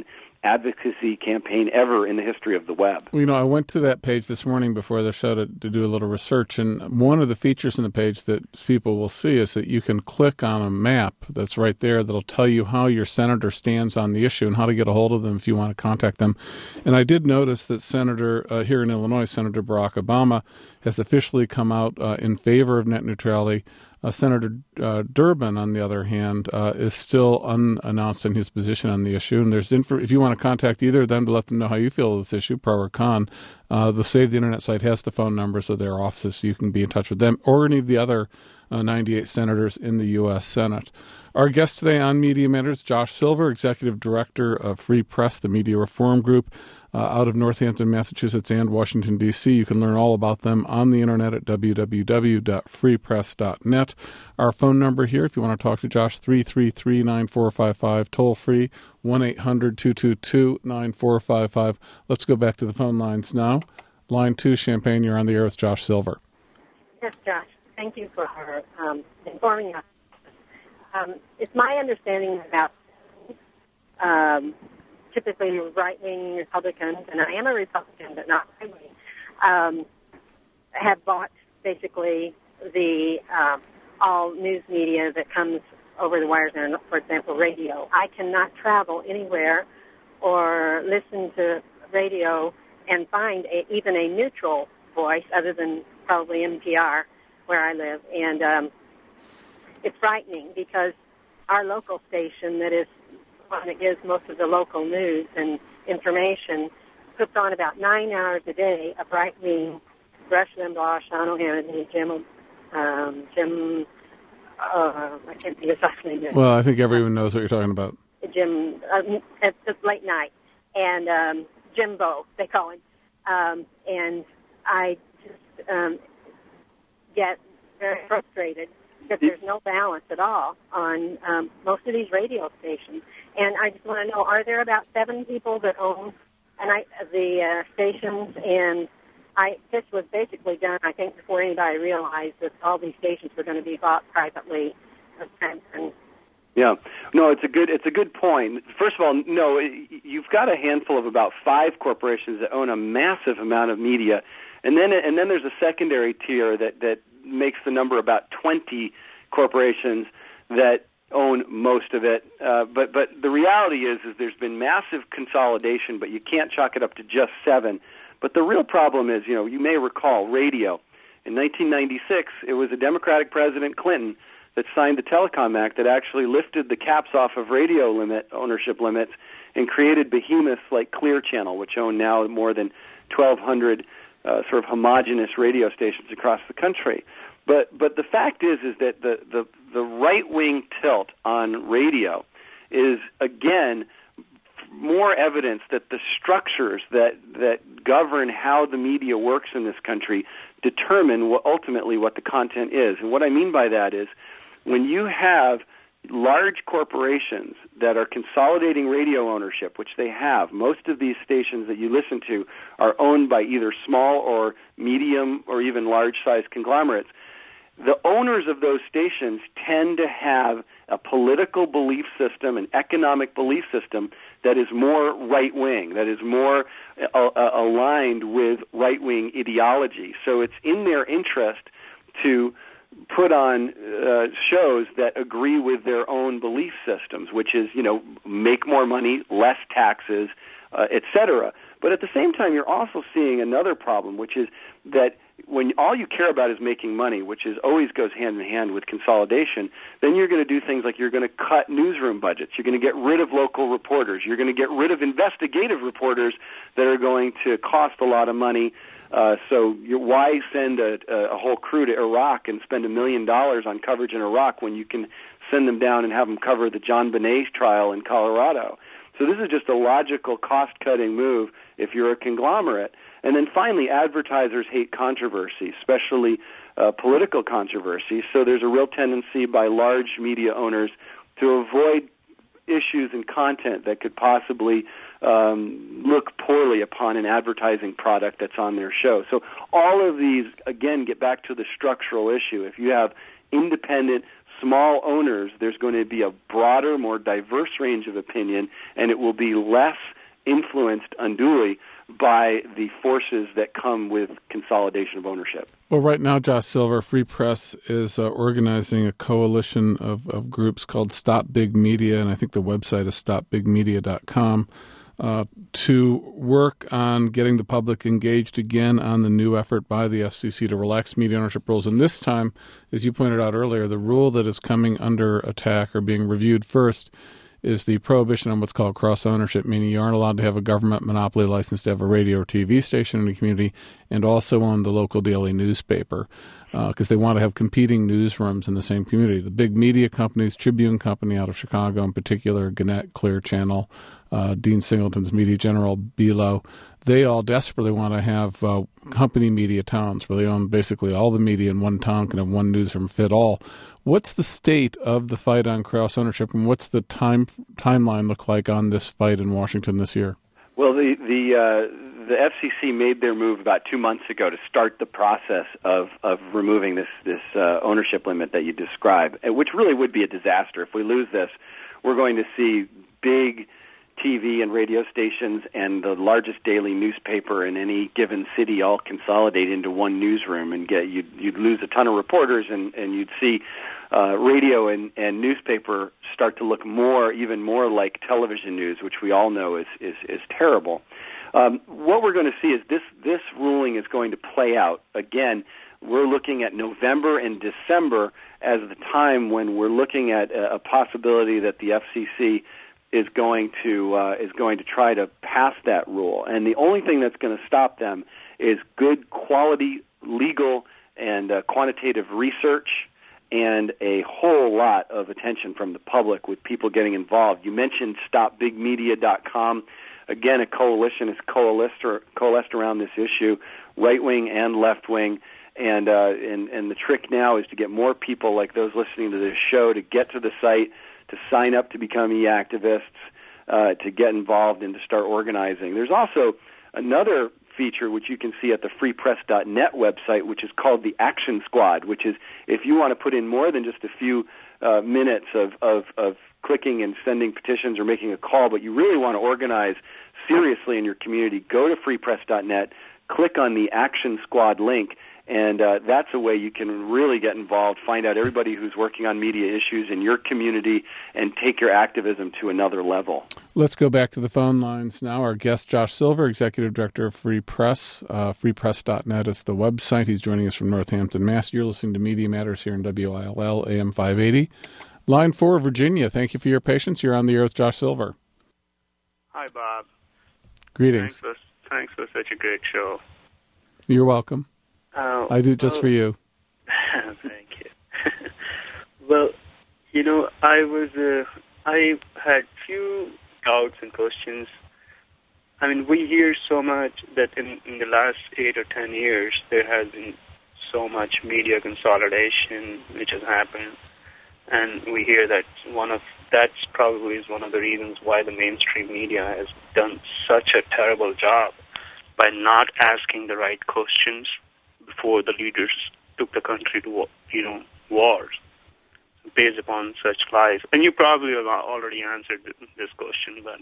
advocacy campaign ever in the history of the web. You know, I went to that page this morning before the show to, to do a little research, and one of the features in the page that people will see is that you can click on a map that's right there that'll tell you how your senator stands on the issue and how to get a hold of them if you want to contact them. And I did notice that Senator, uh, here in Illinois, Senator Barack Obama has officially come out uh, in favor of net neutrality. Uh, Senator uh, Durbin, on the other hand, uh, is still unannounced in his position on the issue. And there's inf- if you want to contact either of them to let them know how you feel of this issue, pro or con, uh, the Save the Internet site has the phone numbers of their offices, so you can be in touch with them or any of the other uh, ninety-eight senators in the U S Senate. Our guest today on Media Matters, Josh Silver, Executive Director of Free Press, the Media Reform Group, uh, out of Northampton, Massachusetts, and Washington, D C. You can learn all about them on the internet at w w w dot free press dot net. Our phone number here, if you want to talk to Josh, three three three, nine four five five, toll free, one eight hundred, two two two, nine four five five. Let's go back to the phone lines now. Line two, Champaign, you're on the air with Josh Silver. Yes, Josh. Thank you for um, informing us. Um, it's my understanding that um, typically right-wing Republicans, and I am a Republican, but not right-wing, um, have bought basically the um, all news media that comes over the wires, and, for example, radio. I cannot travel anywhere or listen to radio and find a, even a neutral voice other than probably N P R where I live. And um, it's frightening because our local station that is one that gives most of the local news and information puts on about nine hours a day of right-wing Rush Limbaugh, Sean O'Hannity, Jim, um, Jim, uh, I can't think of his last name. Well, I think everyone knows what you're talking about. Jim, uh, it's, it's late night, and um, Jimbo, they call him. Um, and I just um, get very frustrated that there's no balance at all on um, most of these radio stations. And I just want to know, are there about seven people that own and I, the uh, stations? And I this was basically done, I think, before anybody realized that all these stations were going to be bought privately. And, yeah, no, it's a good it's a good point. First of all, no, you've got a handful of about five corporations that own a massive amount of media, and then and then there's a secondary tier that that makes the number about twenty corporations that own most of it. Uh, but but the reality is is there's been massive consolidation, but you can't chalk it up to just seven. But the real problem is, you know, you may recall radio. In nineteen ninety-six, it was a Democratic President Clinton that signed the Telecom Act that actually lifted the caps off of radio limit ownership limits and created behemoths like Clear Channel, which own now more than twelve hundred uh, sort of homogenous radio stations across the country. But but the fact is is that the, the, the right-wing tilt on radio is, again, more evidence that the structures that, that govern how the media works in this country determine what, ultimately what the content is. And what I mean by that is when you have large corporations that are consolidating radio ownership, which they have, most of these stations that you listen to are owned by either small or medium or even large-sized conglomerates. The owners of those stations tend to have a political belief system, an economic belief system that is more right-wing, that is more uh, uh, aligned with right-wing ideology. So it's in their interest to put on uh, shows that agree with their own belief systems, which is, you know, make more money, less taxes, uh, et cetera. But at the same time, you're also seeing another problem, which is that when all you care about is making money, which is always goes hand in hand with consolidation, then you're going to do things like you're going to cut newsroom budgets. You're going to get rid of local reporters. You're going to get rid of investigative reporters that are going to cost a lot of money. Uh, so you, why send a, a whole crew to Iraq and spend a million dollars on coverage in Iraq when you can send them down and have them cover the John Bonet trial in Colorado? So this is just a logical cost-cutting move if you're a conglomerate. And then finally, advertisers hate controversy, especially uh, political controversy. So there's a real tendency by large media owners to avoid issues and content that could possibly um, look poorly upon an advertising product that's on their show. So all of these, again, get back to the structural issue. If you have independent, small owners, there's going to be a broader, more diverse range of opinion, and it will be less influenced unduly by the forces that come with consolidation of ownership. Well, right now, Josh Silver, Free Press is uh, organizing a coalition of, of groups called Stop Big Media, and I think the website is stop big media dot com, uh, to work on getting the public engaged again on the new effort by the F C C to relax media ownership rules. And this time, as you pointed out earlier, the rule that is coming under attack or being reviewed first is the prohibition on what's called cross-ownership, meaning you aren't allowed to have a government monopoly license to have a radio or T V station in the community and also own the local daily newspaper, because uh, they want to have competing newsrooms in the same community. The big media companies, Tribune Company out of Chicago in particular, Gannett, Clear Channel, uh, Dean Singleton's Media General, B L O, they all desperately want to have uh, company media towns where they own basically all the media in one town, can have one newsroom fit all. What's the state of the fight on cross-ownership, and what's the time timeline look like on this fight in Washington this year? Well, the the uh, the F C C made their move about two months ago to start the process of, of removing this this uh, ownership limit that you describe, which really would be a disaster. If we lose this, we're going to see big T V and radio stations and the largest daily newspaper in any given city all consolidate into one newsroom, and get you'd, you'd lose a ton of reporters, and, and you'd see uh, radio and, and newspaper start to look more, even more like television news, which we all know is is, is terrible. Um, what we're going to see is this this ruling is going to play out. Again, we're looking at November and December as the time when we're looking at a, a possibility that the F C C is going to uh, is going to try to pass that rule, and the only thing that's going to stop them is good quality legal and uh, quantitative research and a whole lot of attention from the public with people getting involved. You mentioned stop big media dot com. Again, a coalition is coalesced, or, coalesced around this issue, right wing and left wing. And, uh, and and the trick now is to get more people like those listening to this show to get to the site, to sign up to become e-activists, uh, to get involved and to start organizing. There's also another feature which you can see at the free press dot net website, which is called the Action Squad, which is if you want to put in more than just a few uh, minutes of, of, of clicking and sending petitions or making a call, but you really want to organize seriously in your community, go to free press dot net, click on the Action Squad link, and uh, that's a way you can really get involved, find out everybody who's working on media issues in your community, and take your activism to another level. Let's go back to the phone lines now. Our guest, Josh Silver, Executive Director of Free Press. Uh, free press dot net is the website. He's joining us from Northampton, Mass. You're listening to Media Matters here in W I L L, A M five eighty. Line four, Virginia. Thank you for your patience. You're on the air with Josh Silver. Hi, Bob. Greetings. Thanks for, thanks for such a great show. You're welcome. Uh, I do just well, for you. Thank you. Well, you know, I was, uh, I had few doubts and questions. I mean, we hear so much that in, in the last eight or ten years, there has been so much media consolidation which has happened. And we hear that one of, that's probably is one of the reasons why the mainstream media has done such a terrible job by not asking the right questions before the leaders took the country to, you know, wars based upon such lies. And you probably have already answered this question, but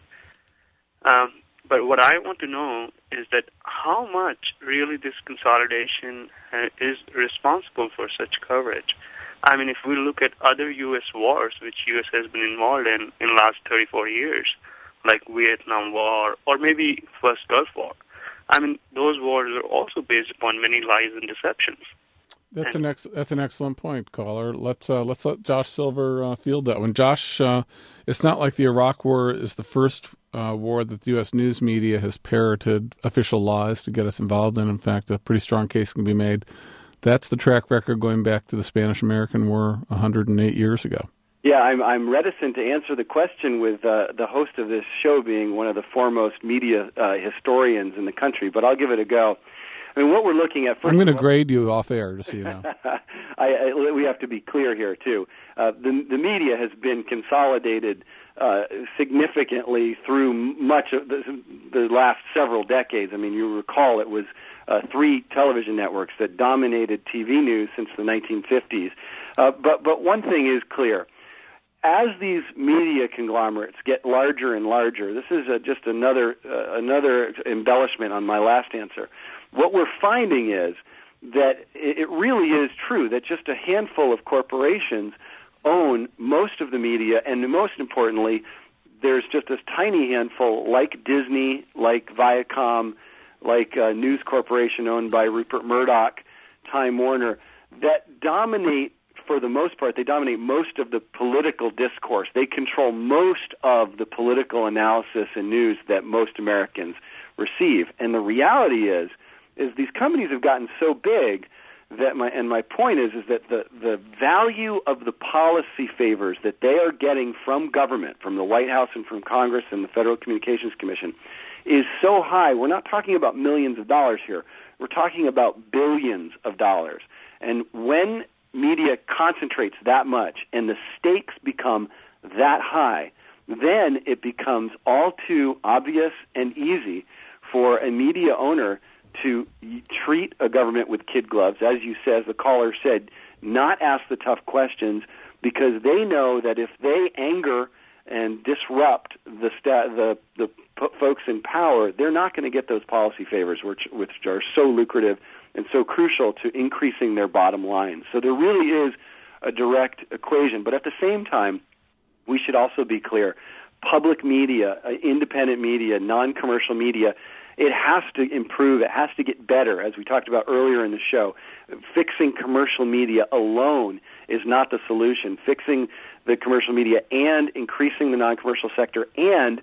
um, but what I want to know is that how much really this consolidation is responsible for such coverage. I mean, if we look at other U S wars, which U S has been involved in in the last thirty-four years, like Vietnam War or maybe First Gulf War, I mean, those wars are also based upon many lies and deceptions. That's and, an ex- that's an excellent point, caller. Let's uh, let's let Josh Silver uh, field that one. Josh, uh, it's not like the Iraq War is the first uh, war that the U S news media has parroted official lies to get us involved in. In fact, a pretty strong case can be made. That's the track record going back to the Spanish-American War one hundred eight years ago. Yeah, I'm I'm reticent to answer the question with uh, the host of this show being one of the foremost media uh, historians in the country, but I'll give it a go. I mean, what we're looking at... First I'm going to grade you off air, just so you know. I, I, we have to be clear here, too. Uh, the, the media has been consolidated uh, significantly through much of the, the last several decades. I mean, you recall it was uh, three television networks that dominated T V news since the nineteen fifties. Uh, but, but one thing is clear. as these media conglomerates get larger and larger, this is a, just another uh, another embellishment on my last answer. What we're finding is that it really is true that just a handful of corporations own most of the media, and most importantly, there's just this tiny handful like Disney, like Viacom, like uh, News Corporation owned by Rupert Murdoch, Time Warner, that dominate, for the most part, they dominate most of the political discourse. They control most of the political analysis and news that most Americans receive. And the reality is, is these companies have gotten so big that my, and my point is, is that the, the value of the policy favors that they are getting from government, from the White House and from Congress and the Federal Communications Commission, is so high. We're not talking about millions of dollars here. We're talking about billions of dollars. And when media concentrates that much and the stakes become that high, then it becomes all too obvious and easy for a media owner to treat a government with kid gloves, as you said, as the caller said, not ask the tough questions, because they know that if they anger and disrupt the sta- the the p- folks in power, they're not going to get those policy favors, which which are so lucrative and so crucial to increasing their bottom line. So there really is a direct equation. But at the same time, we should also be clear, public media, uh, independent media, non-commercial media, it has to improve. It has to get better, as we talked about earlier in the show. Fixing commercial media alone is not the solution. Fixing the commercial media and increasing the non-commercial sector and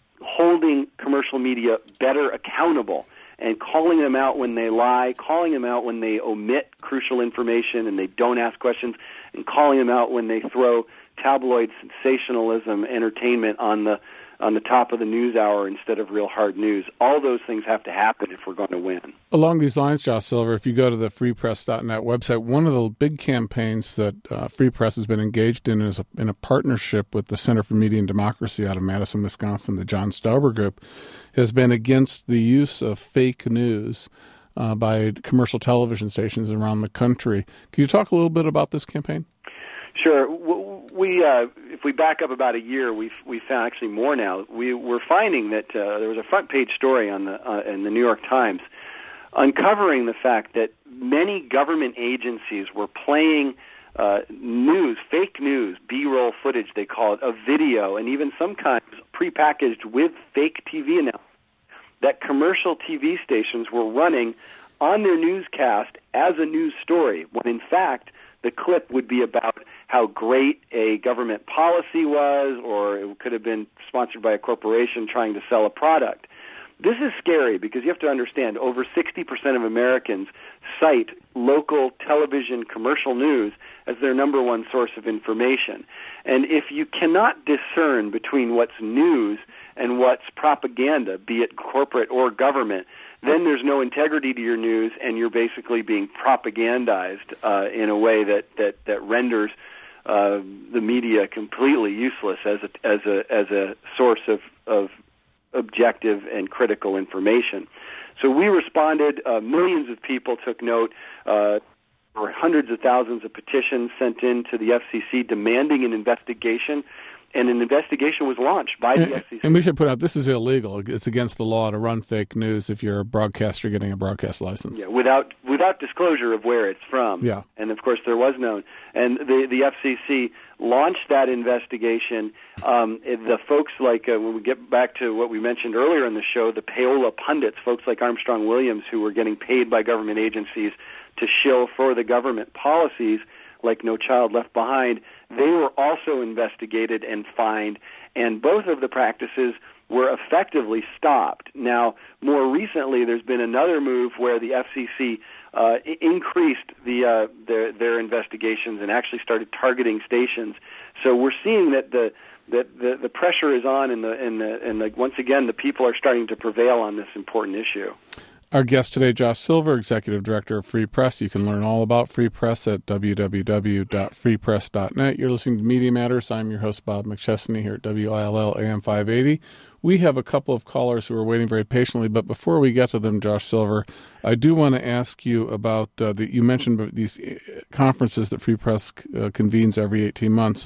holding commercial media better accountable and calling them out when they lie, calling them out when they omit crucial information and they don't ask questions, and calling them out when they throw tabloid sensationalism entertainment on the on the top of the news hour instead of real hard news. All those things have to happen if we're going to win. Along these lines, Josh Silver, if you go to the free press dot net website, one of the big campaigns that uh, Free Press has been engaged in is a, in a partnership with the Center for Media and Democracy out of Madison, Wisconsin, the John Stauber Group, has been against the use of fake news uh, by commercial television stations around the country. Can you talk a little bit about this campaign? Sure. We, uh, if we back up about a year, we we found actually more now. We we're finding that uh, there was a front page story on the uh, in the New York Times, uncovering the fact that many government agencies were playing uh, news, fake news, B-roll footage they call it, of video, and even sometimes prepackaged with fake T V announcements that commercial T V stations were running on their newscast as a news story, when in fact the clip would be about how great a government policy was, or it could have been sponsored by a corporation trying to sell a product. This is scary because you have to understand over sixty percent of Americans cite local television commercial news as their number one source of information. And if you cannot discern between what's news and what's propaganda, be it corporate or government, then there's no integrity to your news, and you're basically being propagandized uh, in a way that, that, that renders uh, the media completely useless as a, as a, as a source of, of objective and critical information. So we responded. Uh, millions of people took note. Uh, there were hundreds of thousands of petitions sent in to the F C C demanding an investigation. And an investigation was launched by the and, F C C. And we should put out, this is illegal. It's against the law to run fake news if you're a broadcaster getting a broadcast license. Yeah, without without disclosure of where it's from. Yeah. And, of course, there was none. And the, the F C C launched that investigation. Um, the folks like, uh, when we get back to what we mentioned earlier in the show, the payola pundits, folks like Armstrong Williams, who were getting paid by government agencies to shill for the government policies, like No Child Left Behind, they were also investigated and fined, and both of the practices were effectively stopped. Now, more recently, there's been another move where the F C C uh, increased the uh, their, their investigations and actually started targeting stations. So we're seeing that the that the, the pressure is on, and the and the and the, once again, the people are starting to prevail on this important issue. Our guest today, Josh Silver, Executive Director of Free Press. You can learn all about Free Press at w w w dot free press dot net. You're listening to Media Matters. I'm your host, Bob McChesney, here at W I L L A M five eighty. We have a couple of callers who are waiting very patiently, but before we get to them, Josh Silver, I do want to ask you about, uh, the, you mentioned these conferences that Free Press uh, convenes every eighteen months.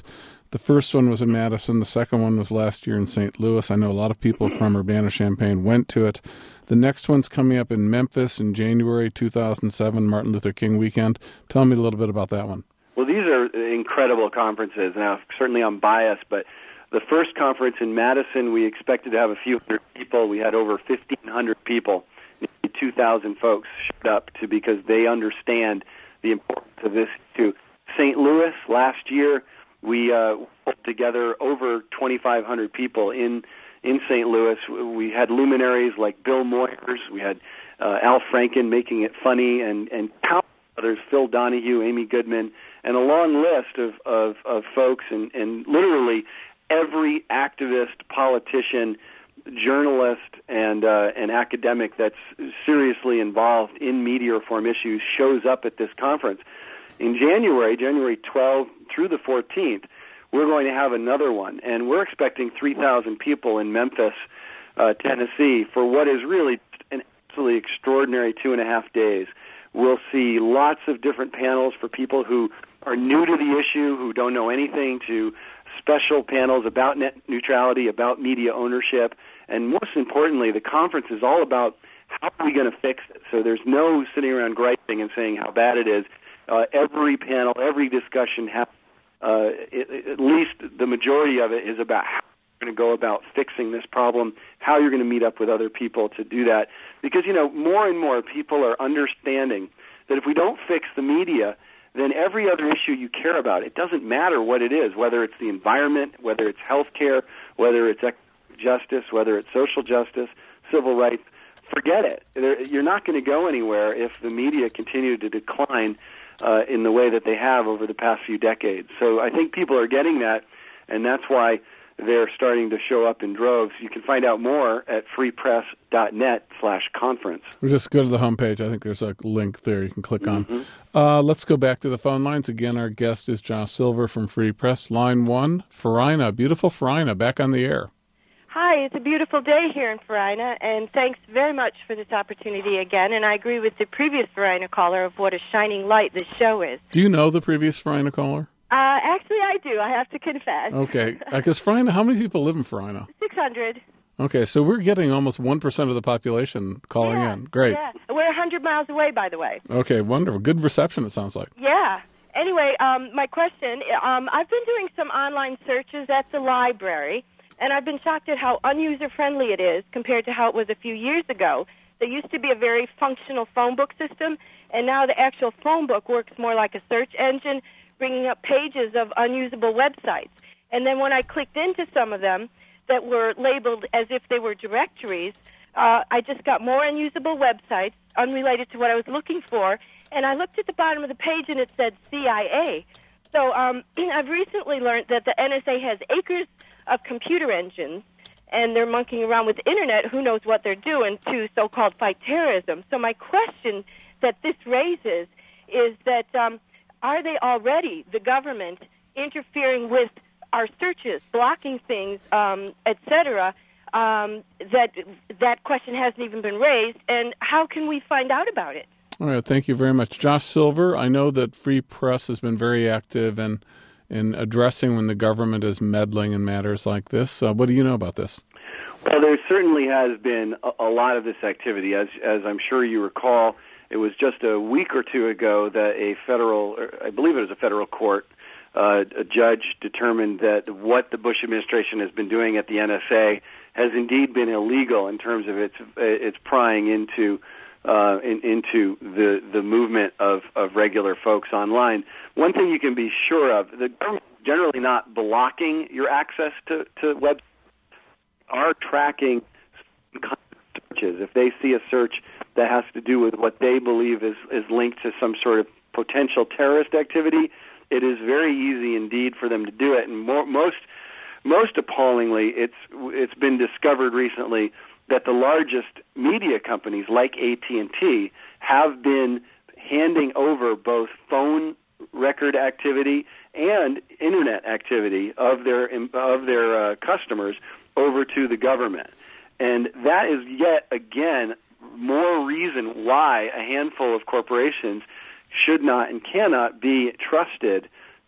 The first one was in Madison. The second one was last year in Saint Louis. I know a lot of people from Urbana-Champaign went to it. The next one's coming up in Memphis in January two thousand seven, Martin Luther King weekend. Tell me a little bit about that one. Well, these are incredible conferences. Now, certainly I'm biased, but the first conference in Madison, we expected to have a few hundred people. We had over fifteen hundred people. two thousand folks showed up to because they understand the importance of this issue. Saint Louis, last year, we uh, put together over twenty-five hundred people in in Saint Louis. We had luminaries like Bill Moyers. We had uh, Al Franken making it funny, and, and countless others, Phil Donahue, Amy Goodman, and a long list of, of, of folks, and, and literally every activist, politician, journalist, and uh, an academic that's seriously involved in media reform issues shows up at this conference. In January, January twelfth through the fourteenth, we're going to have another one, and we're expecting three thousand people in Memphis, uh, Tennessee, for what is really an absolutely extraordinary two and a half days. We'll see lots of different panels for people who are new to the issue, who don't know anything, to special panels about net neutrality, about media ownership, and most importantly, the conference is all about how are we going to fix it. So there's no sitting around griping and saying how bad it is. Uh, every panel, every discussion, has, uh, it, at least the majority of it, is about how you're going to go about fixing this problem, how you're going to meet up with other people to do that. Because, you know, more and more people are understanding that if we don't fix the media, then every other issue you care about, it doesn't matter what it is, whether it's the environment, whether it's health care, whether it's economic justice, whether it's social justice, civil rights, forget it. You're not going to go anywhere if the media continue to decline uh, in the way that they have over the past few decades. So I think people are getting that, and that's why they're starting to show up in droves. You can find out more at freepress.net slash conference. We'll just go to the homepage. I think there's a link there you can click on. Mm-hmm. Uh, let's go back to the phone lines. Again, our guest is Josh Silver from Free Press. Line one, Farina, beautiful Farina, back on the air. Hi, it's a beautiful day here in Farina, and thanks very much for this opportunity again. And I agree with the previous Farina caller of what a shining light this show is. Do you know the previous Farina caller? Uh, actually, I do. I have to confess. Okay. Because Farina, how many people live in Farina? six hundred. Okay, so we're getting almost one percent of the population calling yeah, in. Great. Yeah. We're one hundred miles away, by the way. Okay, wonderful. Good reception, it sounds like. Yeah. Anyway, um, my question, um, I've been doing some online searches at the library, and I've been shocked at how unuser-friendly it is compared to how it was a few years ago. There used to be a very functional phone book system, and now the actual phone book works more like a search engine, bringing up pages of unusable websites. And then when I clicked into some of them that were labeled as if they were directories, uh, I just got more unusable websites unrelated to what I was looking for. And I looked at the bottom of the page, and it said C I A. So um, I've recently learned that the N S A has acres of computer engines, and they're monkeying around with the Internet. Who knows what they're doing to so-called fight terrorism. So my question that this raises is that um, are they already, the government, interfering with our searches, blocking things, um, et cetera? Um, that that question hasn't even been raised, and how can we find out about it? All right, thank you very much. Josh Silver, I know that Free Press has been very active in, in addressing when the government is meddling in matters like this. Uh, what do you know about this? Well, there certainly has been a, a lot of this activity. As, as I'm sure you recall, it was just a week or two ago that a federal, I believe it was a federal court, uh, a judge determined that what the Bush administration has been doing at the N S A has indeed been illegal in terms of its its prying into uh, in, into the the movement of, of regular folks online. One thing you can be sure of: the government is generally not blocking your access to to web. Are tracking searches. If they see a search that has to do with what they believe is, is linked to some sort of potential terrorist activity, it is very easy indeed for them to do it. And more, most most appallingly, it's it's been discovered recently that the largest media companies like A T and T have been handing over both phone record activity and internet activity of their of their uh, customers over to the government. And that is yet again more reason why a handful of corporations should not and cannot be trusted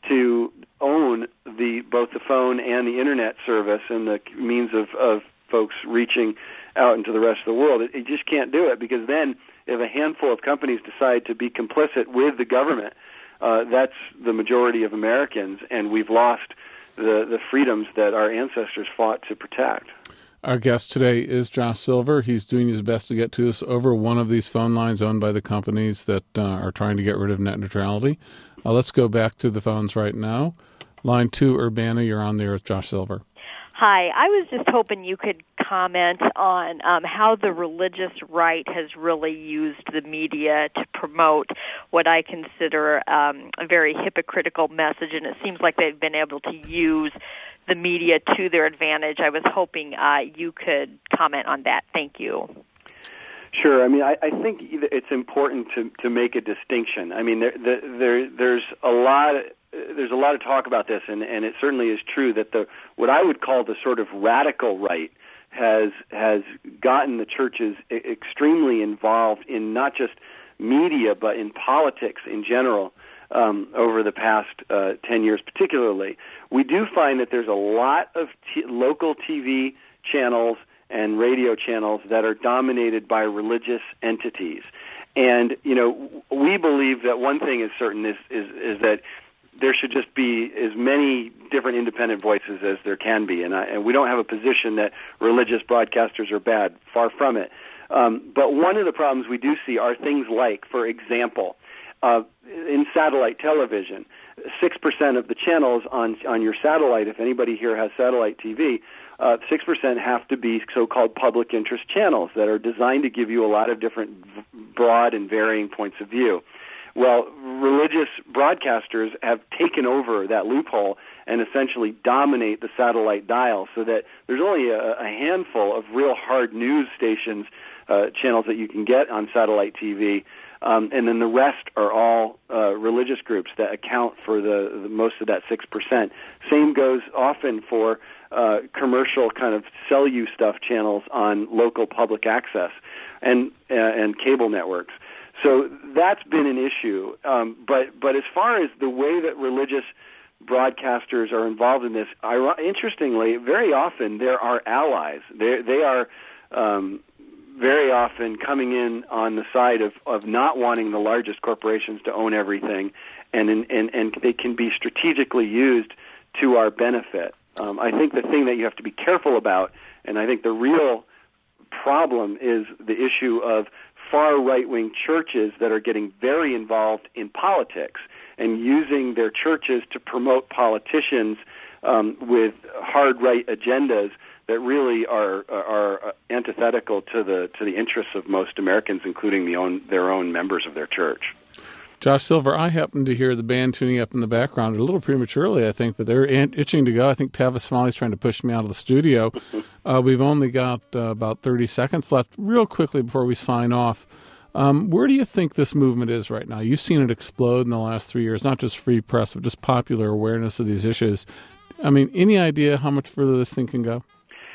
to own the both the phone and the internet service and the means of, of folks reaching out into the rest of the world. It, it just can't do it, because then if a handful of companies decide to be complicit with the government, uh, that's the majority of Americans, and we've lost the, the freedoms that our ancestors fought to protect. Our guest today is Josh Silver. He's doing his best to get to us over one of these phone lines owned by the companies that uh, are trying to get rid of net neutrality. Uh, let's go back to the phones right now. Line two, Urbana, you're on there with Josh Silver. Hi. I was just hoping you could comment on um, how the religious right has really used the media to promote what I consider um, a very hypocritical message, and it seems like they've been able to use the media to their advantage. I was hoping uh, you could comment on that. Thank you. Sure. I mean, I, I think it's important to, to make a distinction. I mean, there, there, there's a lot. Of, There's a lot of talk about this, and, and it certainly is true that the what I would call the sort of radical right has has gotten the churches extremely involved in not just media but in politics in general um, over the past uh, ten years, particularly. We do find that there's a lot of t- local T V channels and radio channels that are dominated by religious entities, and you know we believe that one thing is certain is is, is that there should just be as many different independent voices as there can be, and, I, and we don't have a position that religious broadcasters are bad. Far from it. Um, but one of the problems we do see are things like, for example, uh, in satellite television, six percent of the channels on on your satellite, if anybody here has satellite T V, uh, six percent have to be so-called public interest channels that are designed to give you a lot of different broad and varying points of view. Well, religious broadcasters have taken over that loophole and essentially dominate the satellite dial, so that there's only a, a handful of real hard news stations, uh, channels that you can get on satellite T V, um, and then the rest are all uh, religious groups that account for the, the most of that six percent. Same goes often for uh, commercial kind of sell you stuff channels on local public access and uh, and cable networks. So that's been an issue. Um, but but as far as the way that religious broadcasters are involved in this, interestingly, very often there are allies. They they are um, very often coming in on the side of, of not wanting the largest corporations to own everything, and and and they can be strategically used to our benefit. Um, I think the thing that you have to be careful about, and I think the real problem, is the issue of far right-wing churches that are getting very involved in politics and using their churches to promote politicians um, with hard right agendas that really are are antithetical to the to the interests of most Americans, including the own their own members of their church. Josh Silver, I happen to hear the band tuning up in the background a little prematurely, I think, but they're itching to go. I think Tavis Smalley's trying to push me out of the studio. uh, we've only got uh, about thirty seconds left. Real quickly before we sign off, um, where do you think this movement is right now? You've seen it explode in the last three years, not just free press, but just popular awareness of these issues. I mean, any idea how much further this thing can go?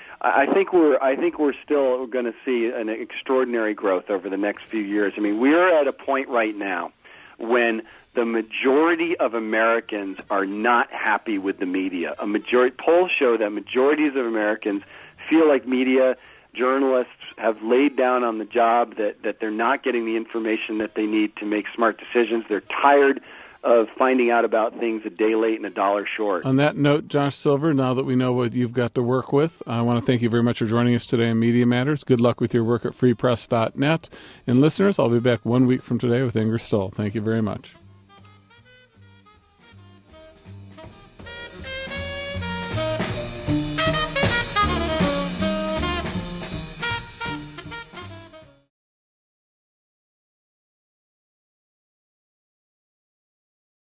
I think we're I think we're still going to see an extraordinary growth over the next few years. I mean, we're at a point right now when the majority of Americans are not happy with the media. A majority polls show that majorities of Americans feel like media journalists have laid down on the job, that, that they're not getting the information that they need to make smart decisions. They're tired of finding out about things a day late and a dollar short. On that note, Josh Silver, now that we know what you've got to work with, I want to thank you very much for joining us today on Media Matters. Good luck with your work at free press dot net. And listeners, I'll be back one week from today with Inger Stoll. Thank you very much.